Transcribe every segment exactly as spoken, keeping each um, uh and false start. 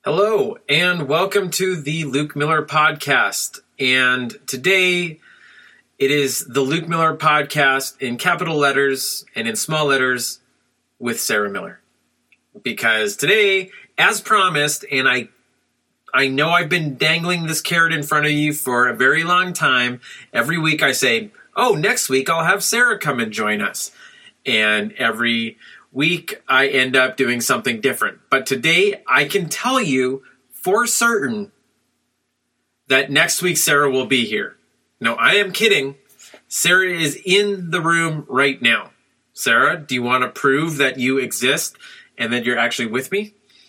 Hello, and welcome to the Luke Miller Podcast. And today, it is the Luke Miller Podcast in capital letters and in small letters with Sarah Miller. Because today, as promised, and I I know I've been dangling this carrot in front of you for a very long time, every week I say, oh, next week I'll have Sarah come and join us. And every week I end up doing something different. But today I can tell you for certain that next week Sarah will be here. No, I am kidding. Sarah is in the room right now. Sarah, do you want to prove that you exist and that you're actually with me?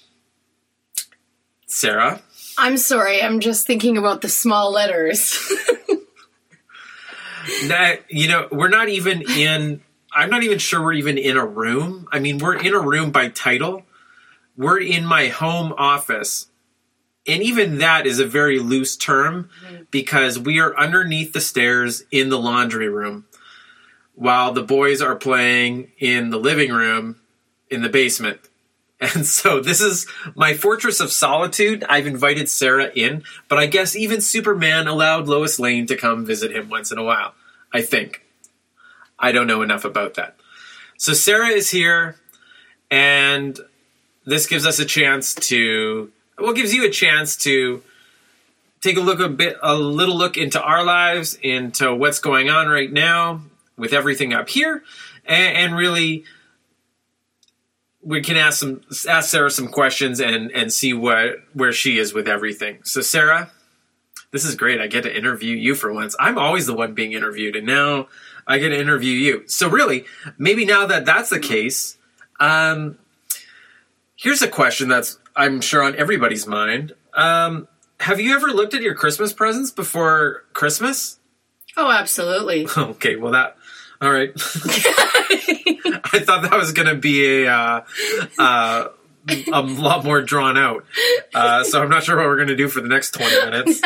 Sarah? I'm sorry, I'm just thinking about the small letters. That, you know, we're not even in... I'm not even sure we're even in a room. I mean, we're in a room by title. We're in my home office. And even that is a very loose term mm-hmm. because we are underneath the stairs in the laundry room while the boys are playing in the living room in the basement. And so this is my fortress of solitude. I've invited Sarah in, but I guess even Superman allowed Lois Lane to come visit him once in a while, I think. I don't know enough about that. So Sarah is here, and this gives us a chance to, well, gives you a chance to take a look a bit, a little look into our lives, into what's going on right now with everything up here, and, and really, we can ask some, ask Sarah some questions and and see what where she is with everything. So Sarah, this is great. I get to interview you for once. I'm always the one being interviewed, and now I get to interview you. So really, maybe now that that's the case, um, here's a question that's, I'm sure, on everybody's mind. Um, have you ever looked at your Christmas presents before Christmas? Oh, absolutely. Okay, well that, all right. I thought that was going to be a, uh, uh, a lot more drawn out. Uh, so I'm not sure what we're going to do for the next twenty minutes.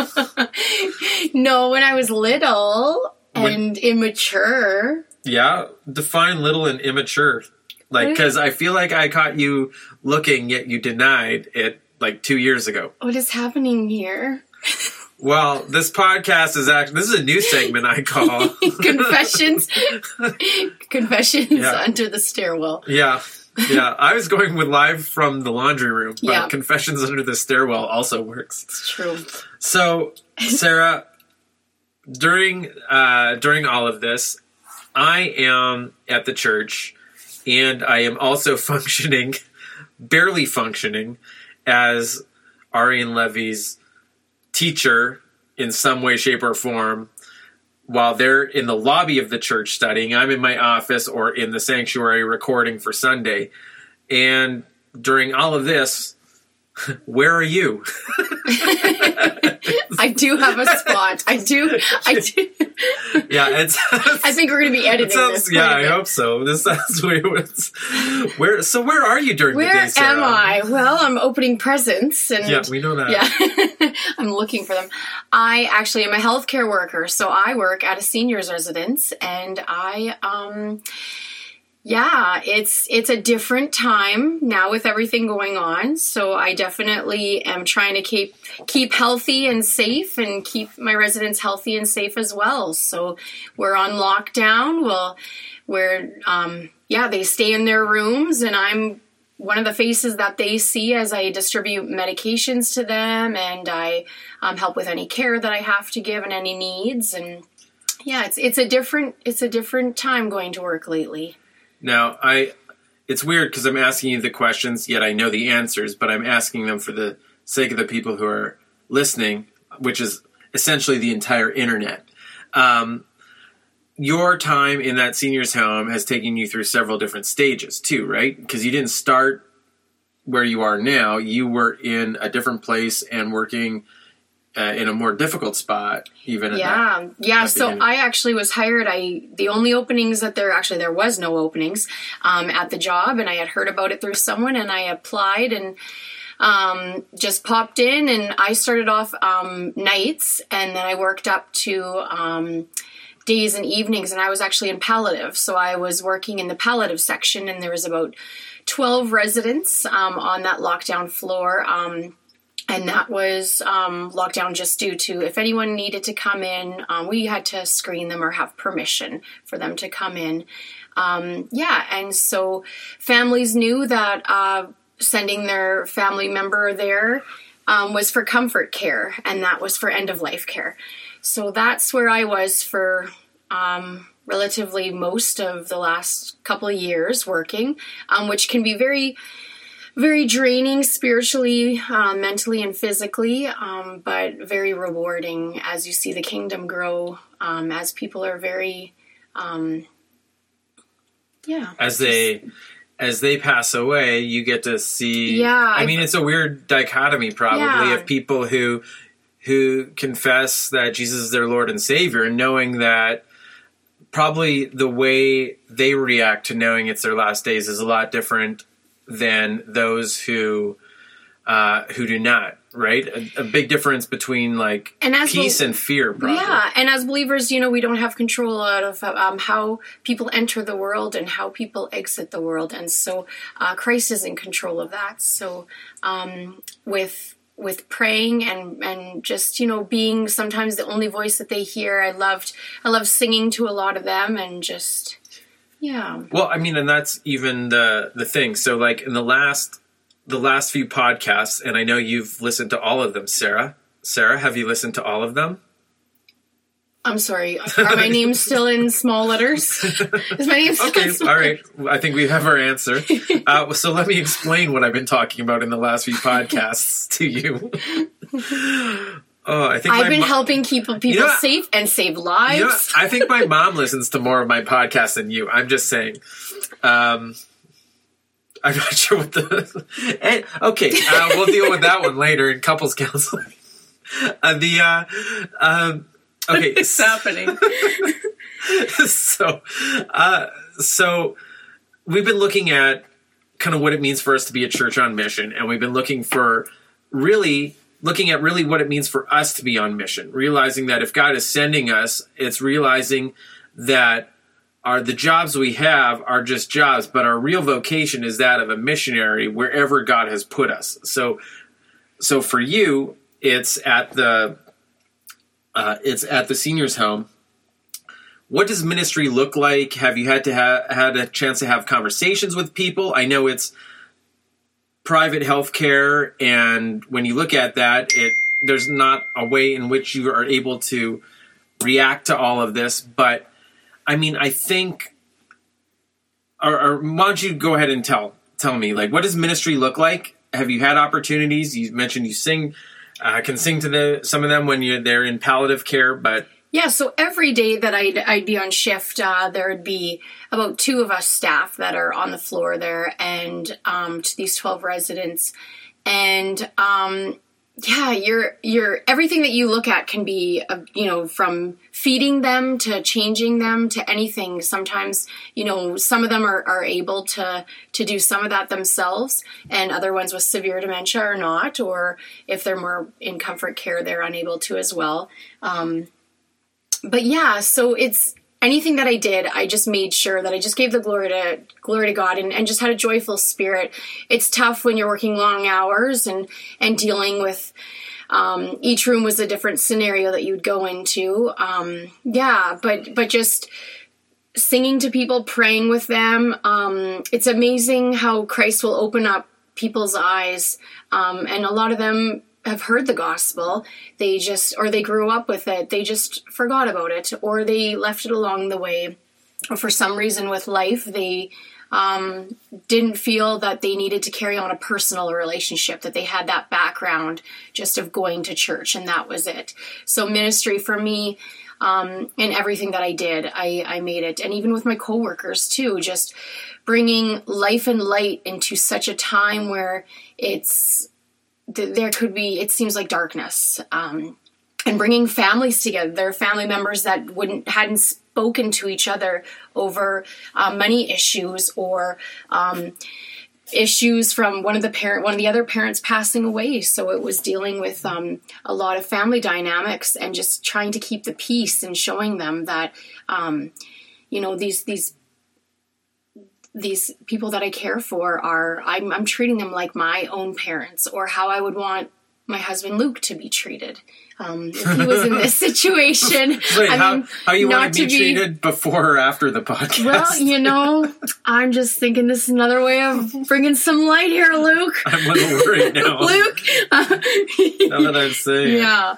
No, when I was little... And when, immature. Yeah, define little and immature. Like, because I feel like I caught you looking, yet you denied it like two years ago. What is happening here? Well, this podcast is actually, this is a new segment I call. Confessions. Confessions yeah. under the stairwell. Yeah. Yeah, I was going with live from the laundry room, but yeah. Confessions under the stairwell also works. It's true. So, Sarah... During uh, during all of this, I am at the church, and I am also functioning, barely functioning, as Arian Levy's teacher in some way, shape, or form. While they're in the lobby of the church studying, I'm in my office or in the sanctuary recording for Sunday. And during all of this, where are you? I do have a spot. I do. I do. Yeah, it's. I think we're going to be editing sounds, this. Yeah, I hope so. This sounds weird. Where? So where are you during where the day, Sarah? Where am I? Well, I'm opening presents, and yeah, we know that. Yeah, I'm looking for them. I actually am a healthcare worker, so I work at a seniors residence, and I um. Yeah, it's it's a different time now with everything going on. So I definitely am trying to keep keep healthy and safe and keep my residents healthy and safe as well. So we're on lockdown. Well, we're um, yeah, they stay in their rooms, and I'm one of the faces that they see as I distribute medications to them, and I um, help with any care that I have to give and any needs. And yeah, it's it's a different it's a different time going to work lately. Now, I, it's weird because I'm asking you the questions, yet I know the answers, but I'm asking them for the sake of the people who are listening, which is essentially the entire internet. Um, your time in that senior's home has taken you through several different stages too, right? Because you didn't start where you are now. You were in a different place and working Uh, in a more difficult spot, even at yeah, that, yeah. that so beginning. I actually was hired. I the only openings that there actually there was no openings um, at the job, and I had heard about it through someone, and I applied and um, just popped in, and I started off um, nights, and then I worked up to um, days and evenings, and I was actually in palliative, so I was working in the palliative section, and there was about twelve residents um, on that lockdown floor. Um, and that was um, locked down just due to if anyone needed to come in, um, we had to screen them or have permission for them to come in. Um, yeah, and so families knew that uh, sending their family member there um, was for comfort care, and that was for end-of-life care. So that's where I was for um, relatively most of the last couple of years working, um, which can be very, very draining spiritually, uh, mentally, and physically, um, but very rewarding as you see the kingdom grow, um, as people are very... Um, Yeah. As they as they pass away, you get to see. Yeah. I mean, it's a weird dichotomy, probably, Yeah. of people who who confess that Jesus is their Lord and Savior, and knowing that probably the way they react to knowing it's their last days is a lot different than those who uh, who do not. Right? A, a big difference between like And as peace we- and fear, probably. Yeah, and as believers, you know, we don't have control out of um, how people enter the world and how people exit the world, and so uh, Christ is in control of that. So um, with with praying and and just you know being sometimes the only voice that they hear, I loved I loved singing to a lot of them and just yeah. Well, I mean, and that's even the the thing. So, like in the last. The last few podcasts, and I know you've listened to all of them, Sarah. Sarah, have you listened to all of them? I'm sorry. Are my names still in small letters? Is my name still Okay, in small all right. I think we have our answer. Uh, so let me explain what I've been talking about in the last few podcasts to you. Oh, I think I've my been mo- helping people people You know, safe and save lives. You know, I think my mom listens to more of my podcasts than you. I'm just saying. Um, I'm not sure what the... and, okay, uh, we'll deal with that one later in couples counseling. Uh, the, uh, um, okay. It's happening. so, uh, so we've been looking at kind of what it means for us to be a church on mission, and we've been looking for really... looking at really what it means for us to be on mission, realizing that if God is sending us, it's realizing that Our, the jobs we have are just jobs, but our real vocation is that of a missionary wherever God has put us. So, so for you, it's at the uh, it's at the seniors' home. What does ministry look like? Have you had to ha- had a chance to have conversations with people? I know it's private health care, and when you look at that, it there's not a way in which you are able to react to all of this, but I mean, I think, or, or why don't you go ahead and tell tell me, like, what does ministry look like? Have you had opportunities? You mentioned you sing, uh, can sing to the some of them when you're they're in palliative care, but Yeah, so every day that I'd, I'd be on shift, uh, there would be about two of us staff that are on the floor there, and um, to these twelve residents, and um, yeah, you're you're everything that you look at can be, uh, you know, from feeding them to changing them to anything. Sometimes, you know, some of them are, are able to to do some of that themselves, and other ones with severe dementia are not, or if they're more in comfort care, they're unable to as well. Um, but yeah, so it's anything that I did, I just made sure that I just gave the glory to glory to God and, and just had a joyful spirit. It's tough when you're working long hours and, and dealing with, um, each room was a different scenario that you'd go into. Um, yeah, but, but just singing to people, praying with them. Um, it's amazing how Christ will open up people's eyes. Um, and a lot of them have heard the gospel, they just, or they grew up with it, they just forgot about it, or they left it along the way, or for some reason with life, they um, didn't feel that they needed to carry on a personal relationship, that they had that background just of going to church, and that was it. So ministry for me, um, and everything that I did, I, I made it, and even with my coworkers too, just bringing life and light into such a time where it's there could be, it seems like darkness, um, and bringing families together. There are family members that wouldn't, hadn't spoken to each other over uh, money issues or um, issues from one of the parent, one of the other parents passing away. So it was dealing with um, a lot of family dynamics and just trying to keep the peace and showing them that, um, you know, these, these, these people that I care for are, I'm, I'm treating them like my own parents, or how I would want my husband Luke to be treated. Um, if he was in this situation. Wait, I how, mean, how you want to be, be treated before or after the podcast? Well, you know, I'm just thinking this is another way of bringing some light here, Luke. I'm a little worried now. Luke. Uh, now that I'm saying yeah.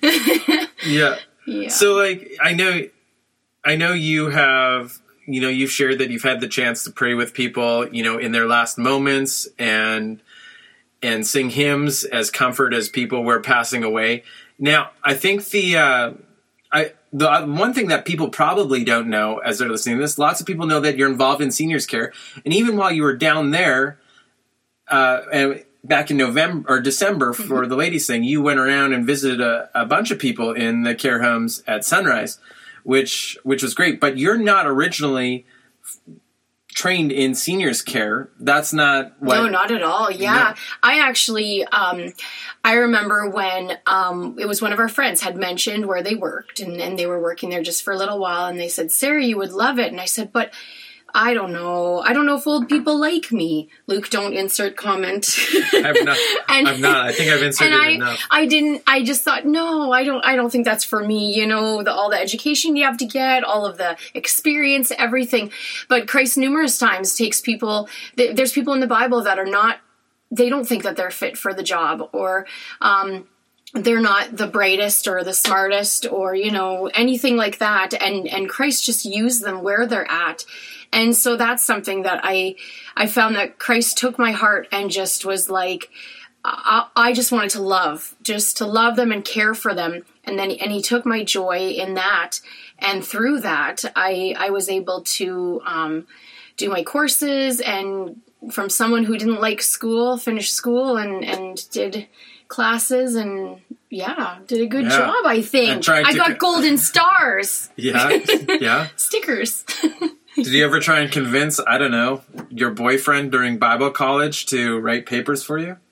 yeah. Yeah. So, like, I know, I know you have, you know, you've shared that you've had the chance to pray with people, you know, in their last moments and and sing hymns as comfort as people were passing away. Now, I think the uh, I the uh, one thing that people probably don't know as they're listening to this, lots of people know that you're involved in seniors care, and even while you were down there, uh, and back in November or December for mm-hmm. the ladies' thing, you went around and visited a, a bunch of people in the care homes at Sunrise, which which was great. But you're not originally trained in seniors care. That's not what... No, not at all. Yeah. No. I actually, um, I remember when um, it was one of our friends had mentioned where they worked, and, and they were working there just for a little while, and they said, Sarah, you would love it. And I said, but I don't know. I don't know if old people like me. Luke, don't insert comment. I've not. and, I've not. I think I've inserted and I, enough. I didn't. I just thought, no, I don't. I don't think that's for me. You know, the, all the education you have to get, all of the experience, everything. But Christ numerous times takes people. Th- there's people in the Bible that are not. They don't think that they're fit for the job, or um, they're not the brightest or the smartest, or you know, anything like that. And and Christ just used them where they're at. And so that's something that I I found that Christ took my heart and just was like, I, I just wanted to love, just to love them and care for them. And then and he took my joy in that. And through that, I, I was able to um, do my courses, and from someone who didn't like school, finish school and, and did classes, and yeah, did a good yeah. job, I think. I got co- golden stars. Yeah, yeah. Stickers. Did you ever try and convince, I don't know, your boyfriend during Bible college to write papers for you?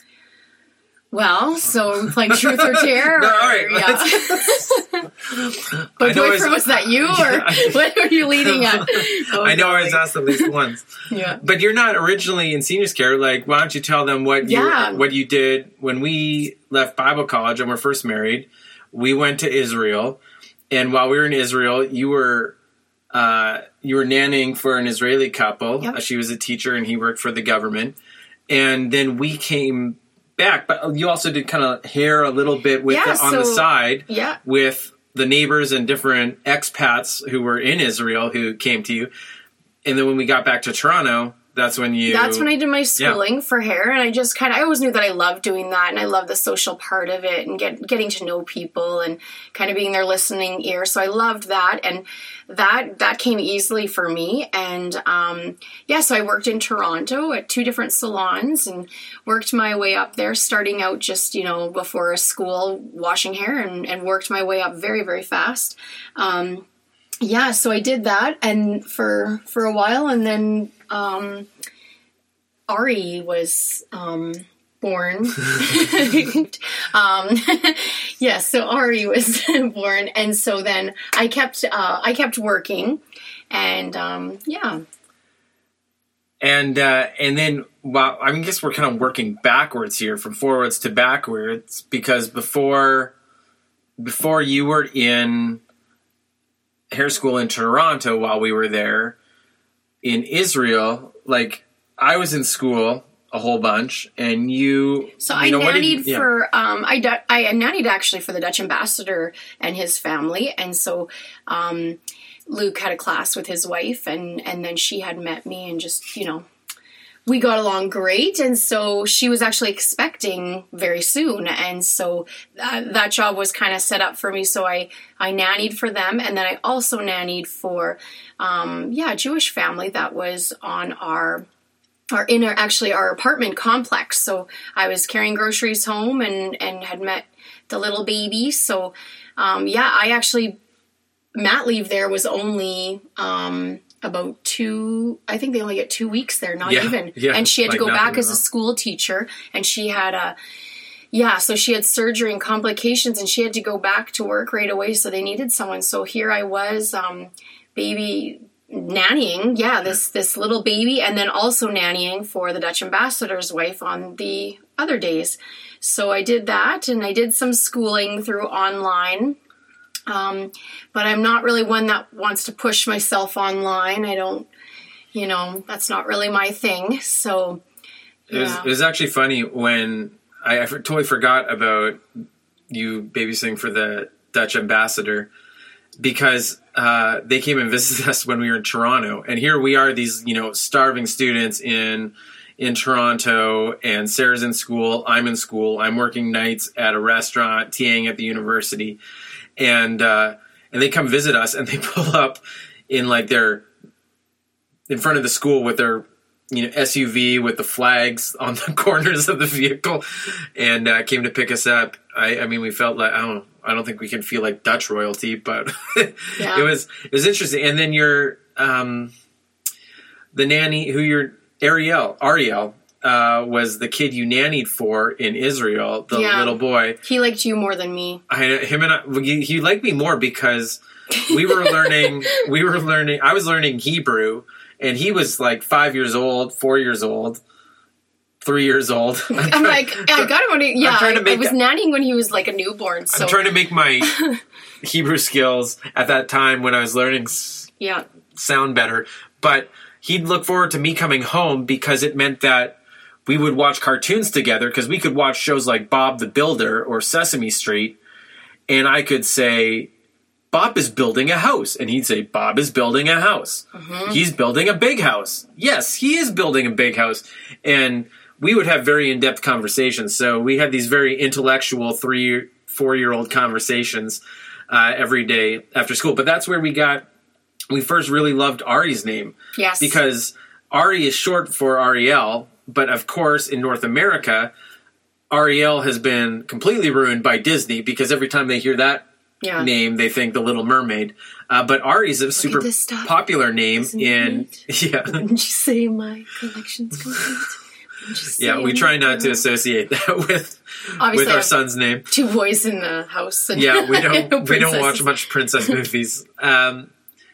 Well, so like truth or dare? No, or, all right. Yeah. But boyfriend, was that you, or yeah, what are you leading at? Oh, I know I was asked at least once. Yeah. But you're not originally in seniors care. Like, why don't you tell them what you yeah. what you did when we left Bible college and were first married? We went to Israel, and while we were in Israel, you were. Uh, you were nannying for an Israeli couple. Yep. Uh, she was a teacher and he worked for the government. And then we came back, but you also did kind of hair a little bit with yeah, the, on so, the side yeah. with the neighbors and different expats who were in Israel who came to you. And then when we got back to Toronto, that's when you... That's when I did my schooling yeah. for hair, and I just kind of... I always knew that I loved doing that, and I love the social part of it, and get, getting to know people, and kind of being their listening ear, so I loved that, and that that came easily for me, and um, yeah, so I worked in Toronto at two different salons, and worked my way up there, starting out just, you know, before a school, washing hair, and, and worked my way up very, very fast. Um, yeah, so I did that, and for for a while, and then... Um, Ari was um, born. um, yeah, so Ari was born, and so then I kept uh, I kept working, and um, yeah. And uh, and then, well, I mean, I guess we're kind of working backwards here, from forwards to backwards, because before before you were in hair school in Toronto, while we were there. In Israel, like, I was in school a whole bunch, and you... So you I know, nannied did, for... Yeah. Um, I, du- I nannied actually for the Dutch ambassador and his family, and so um, Luke had a class with his wife, and, and then she had met me, and just, you know... We got along great, and so she was actually expecting very soon, and so that, that job was kind of set up for me, so I, I nannied for them, and then I also nannied for, um, yeah, a Jewish family that was on our, our inner, actually our apartment complex, so I was carrying groceries home and, and had met the little baby, so, um, yeah, I actually, mat leave there was only, um... about two, I think they only get two weeks there, not yeah, even. Yeah, and she had like to go back as wrong. a school teacher, and she had a, yeah, so she had surgery and complications, and she had to go back to work right away, so they needed someone. So here I was, um, baby nannying, yeah, this this little baby, and then also nannying for the Dutch ambassador's wife on the other days. So I did that, and I did some schooling through online. Um, but I'm not really one that wants to push myself online. I don't, you know, that's not really my thing. So yeah. it, was, it was actually funny when I, I totally forgot about you babysitting for the Dutch ambassador, because uh, they came and visited us when we were in Toronto. And here we are, these, you know, starving students in in Toronto, and Sarah's in school, I'm in school, I'm working nights at a restaurant, TAing at the university. And uh, and they come visit us, and they pull up in like their in front of the school with their you know S U V with the flags on the corners of the vehicle, and uh, came to pick us up. I, I mean, we felt like I don't I don't think we can feel like Dutch royalty, but yeah. it was it was interesting. And then your um, the nanny who you're Ariel Ariel. Uh, was the kid you nannied for in Israel, the yeah. little boy. He liked you more than me. I, him and I, he, he liked me more because we were learning, we were learning, I was learning Hebrew, and he was like five years old, four years old, three years old. I'm, I'm trying, like, I got him when he, yeah, I, I was nannying when he was like a newborn. So. I'm trying to make my Hebrew skills at that time when I was learning yeah. sound better. But he'd look forward to me coming home because it meant that we would watch cartoons together, because we could watch shows like Bob the Builder or Sesame Street, and I could say, Bob is building a house. And he'd say, Bob is building a house. Mm-hmm. He's building a big house. Yes, he is building a big house. And we would have very in-depth conversations. So we had these very intellectual three, four-year-old conversations uh, every day after school. But that's where we got, we first really loved Ari's name. Yes. Because Ari is short for Ariel. But, of course, in North America, Ariel has been completely ruined by Disney, because every time they hear that yeah. name, they think The Little Mermaid. Uh, but Ari's a Look super popular name. Isn't in yeah. Wouldn't you say my collection's complete? Yeah, we try not to associate that with Obviously, with our son's name. Two boys in the house. And yeah, we don't we don't watch much princess movies. Um,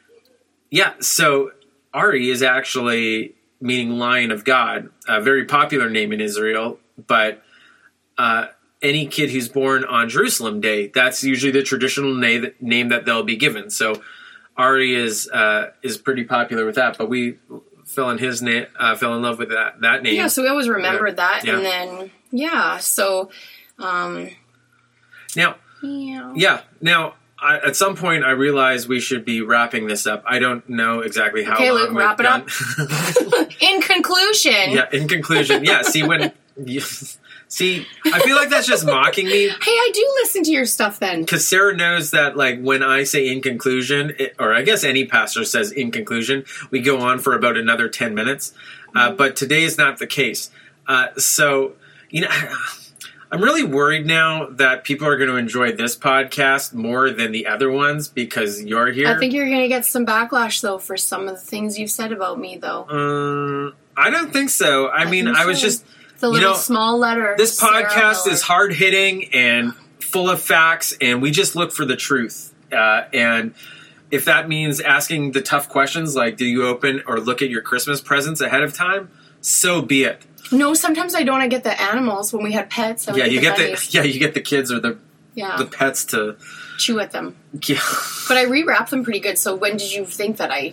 yeah, so Ari is actually meaning Lion of God, a very popular name in Israel, but uh, any kid who's born on Jerusalem Day, that's usually the traditional na- name that they'll be given. So Ari is uh, is pretty popular with that, but we fell in his name, uh, fell in love with that that name. Yeah, so we always remembered yeah. that, yeah. and then yeah, so um, now yeah, yeah, now. I, at some point, I realized we should be wrapping this up. I don't know exactly how okay, long Luke, wrap it done. up. In conclusion. Yeah, in conclusion. Yeah, see, when... You, see, I feel like that's just mocking me. Hey, I do listen to your stuff then. Because Sarah knows that, like, when I say in conclusion, it, or I guess any pastor says in conclusion, we go on for about another ten minutes. Uh, mm. But today is not the case. Uh, so, you know... I'm really worried now that people are going to enjoy this podcast more than the other ones because you're here. I think you're going to get some backlash, though, for some of the things you've said about me, though. Um, I don't think so. I, I mean, I was so. just... The little you know, small letter. This podcast is hard-hitting and full of facts, and we just look for the truth. Uh, and if that means asking the tough questions, like, do you open or look at your Christmas presents ahead of time? So be it. No, sometimes I don't. I get the animals when we had pets. I yeah, you get get the yeah, you get the kids or the yeah. the pets to chew at them. Yeah, but I rewrap them pretty good. So when did you think that I?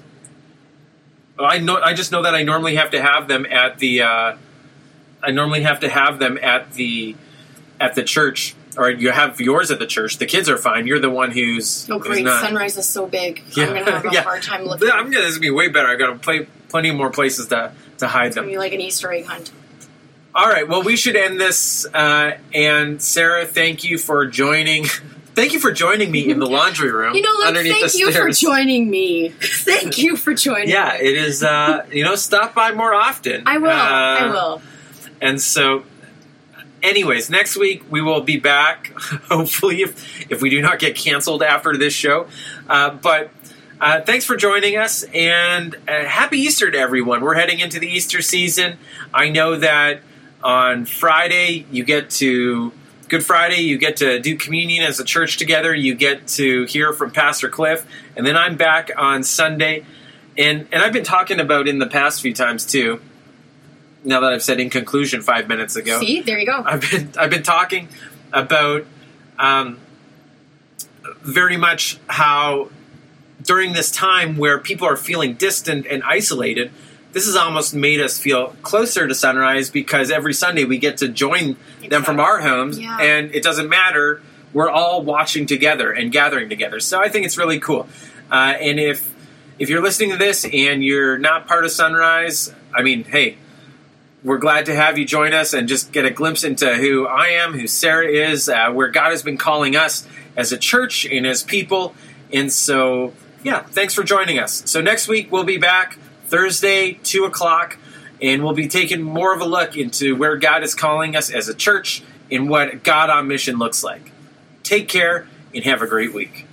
I know. I just know that I normally have to have them at the. Uh, I normally have to have them at the at the church, or you have yours at the church. The kids are fine. You're the one who's oh great. Who's not. Sunrise is so big. Yeah. I'm gonna have a yeah. hard time looking. I'm gonna. This is gonna be way better. I got to play plenty more places to to hide it's them. Gonna be like an Easter egg hunt. All right, well, we should end this. Uh, and Sarah, thank you for joining. Thank you for joining me in the laundry room. You know, Luke, underneath thank the you stairs. for joining me. Thank you for joining yeah, me. Yeah, it is, uh, you know, stop by more often. I will, uh, I will. And so, anyways, next week we will be back, hopefully, if, if we do not get canceled after this show. Uh, but... Uh, thanks for joining us, and uh, happy Easter to everyone. We're heading into the Easter season. I know that on Friday you get to, Good Friday, you get to do communion as a church together. You get to hear from Pastor Cliff, and then I'm back on Sunday. And and I've been talking about in the past few times too, now that I've said in conclusion five minutes ago. See, there you go. I've been I've been talking about um, very much how during this time where people are feeling distant and isolated, this has almost made us feel closer to Sunrise because every Sunday we get to join exactly. them from our homes, yeah. and it doesn't matter. We're all watching together and gathering together. So I think it's really cool. Uh, and if if you're listening to this and you're not part of Sunrise, I mean, hey, we're glad to have you join us and just get a glimpse into who I am, who Sarah is, uh, where God has been calling us as a church and as people. And so, yeah, thanks for joining us. So next week we'll be back Thursday, two o'clock, and we'll be taking more of a look into where God is calling us as a church and what God on Mission looks like. Take care and have a great week.